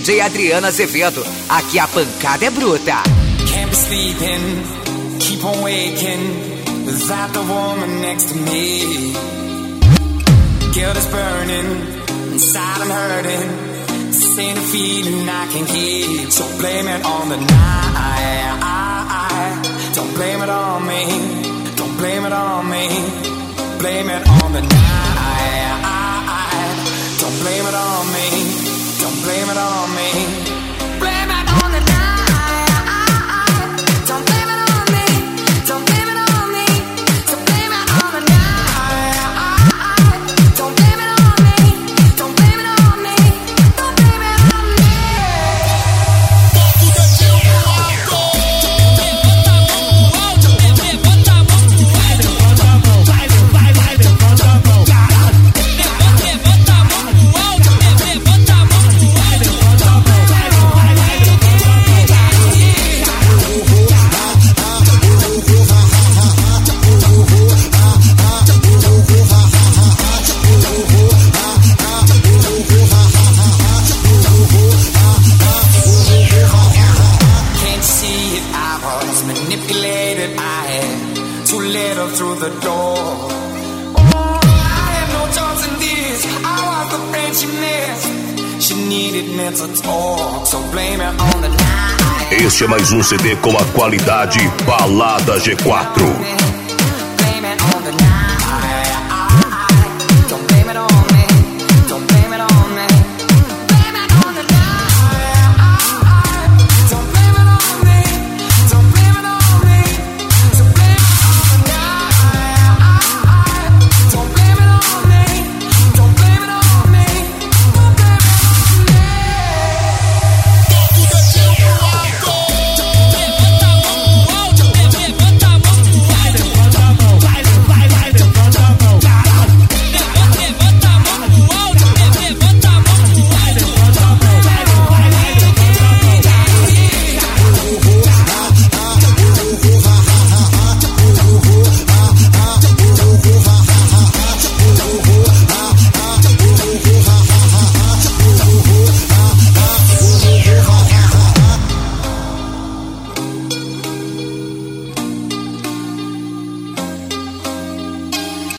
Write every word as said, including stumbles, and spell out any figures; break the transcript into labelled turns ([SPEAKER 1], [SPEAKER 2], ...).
[SPEAKER 1] J Adriana Azevedo. Aqui a pancada é bruta.
[SPEAKER 2] Can't be sleeping, keep on waking without the woman next to me. Guilt is burning, inside I'm hurting. This ain't a feeling I can keep. So blame it on the night. Don't blame it on me. Don't blame it on me. Blame it on the night. Don't blame it on me. Don't blame it on me. Blame it on the night. Don't blame it on me. Don't blame it on me. So blame it on the night. Don't blame it on me. Don't blame it on me. Don't blame it on me. Through the door. Oh, I had no choice in this. I was the friend she missed. She needed me to talk, so blame it on the night.
[SPEAKER 3] Este é mais um C D com a qualidade Balada G quatro.